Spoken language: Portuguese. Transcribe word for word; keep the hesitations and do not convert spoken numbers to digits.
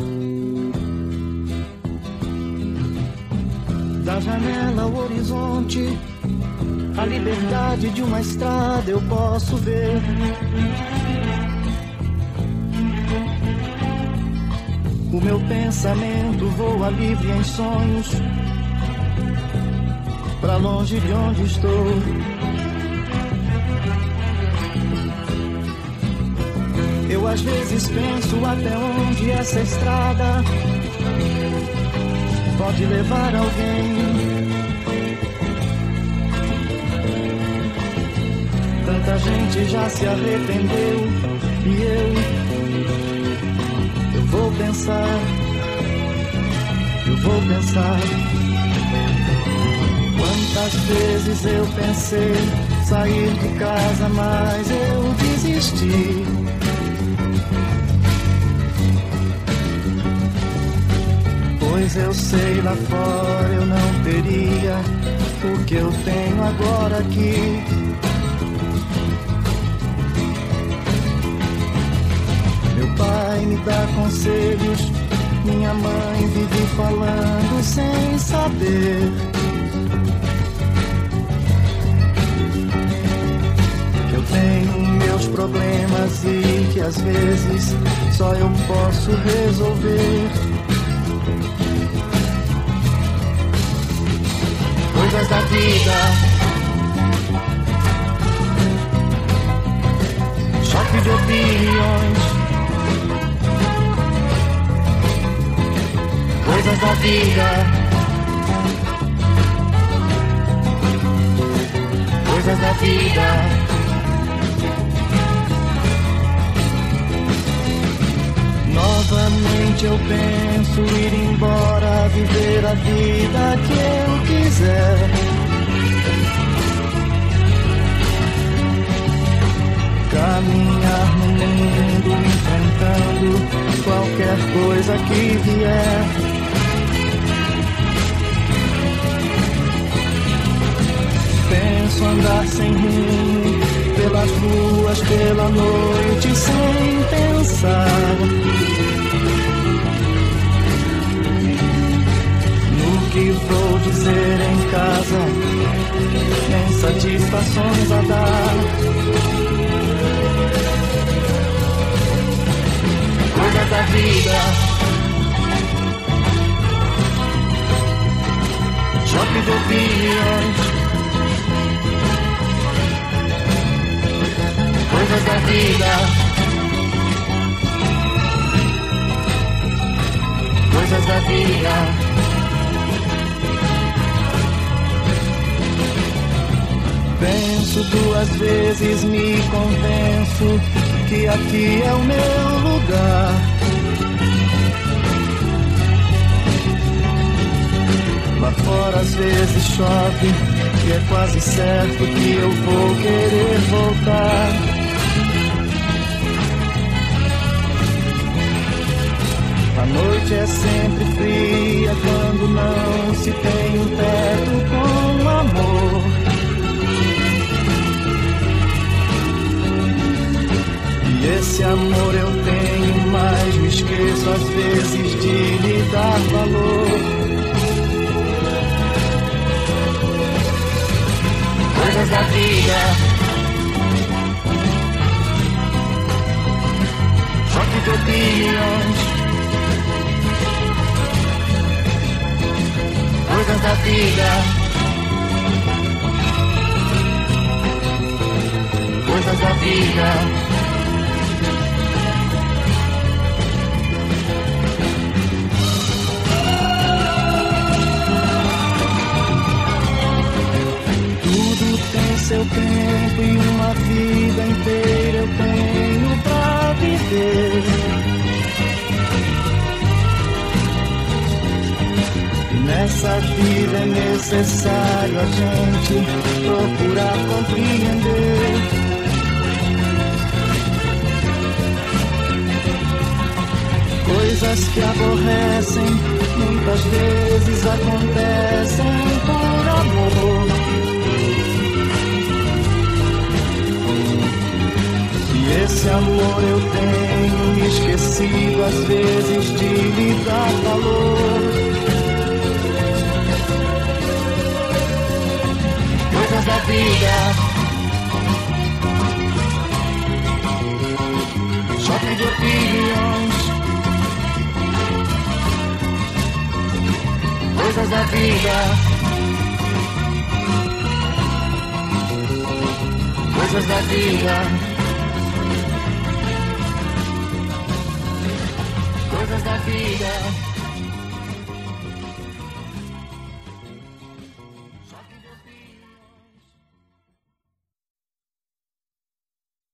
Da janela ao horizonte, a liberdade de uma estrada eu posso ver. O meu pensamento voa livre em sonhos, pra longe de onde estou. Eu às vezes penso até onde essa estrada pode levar alguém. Tanta gente já se arrependeu e eu, eu vou pensar, eu vou pensar. Quantas vezes eu pensei sair de casa, mas eu desisti. Pois eu sei, lá fora eu não teria o que eu tenho agora aqui. Meu pai me dá conselhos, minha mãe vive falando sem saber. Que eu tenho meus problemas e que às vezes só eu posso resolver. Coisas da vida, choque de opiniões. Coisas da vida, coisas da vida. Novamente eu penso ir embora, viver a vida que eu quiser. Caminhar no mundo, enfrentando qualquer coisa que vier. Penso andar sem rumo, pelas ruas, pela noite, sem pensar no que vou dizer em casa, nem satisfações a dar. Coisas da vida, choque de opiniões. Coisas da vida, coisas da vida. Penso duas vezes, me convenço que aqui é o meu lugar. Lá fora às vezes chove e é quase certo que eu vou querer voltar. A noite é sempre fria quando não se tem um teto com amor. E esse amor eu tenho, mas me esqueço às vezes de lhe dar valor. Coisas da vida, choque de opiniões. Coisas da vida, coisas da vida. Tudo tem seu tempo e uma vida inteira eu tenho pra viver. Nessa vida é necessário a gente procurar compreender. Coisas que aborrecem muitas vezes acontecem por amor. E esse amor eu tenho e esquecido às vezes de lhe dar valor. Coisas da vida, choque de opiniões. Coisas da vida, coisas da vida, coisas da vida.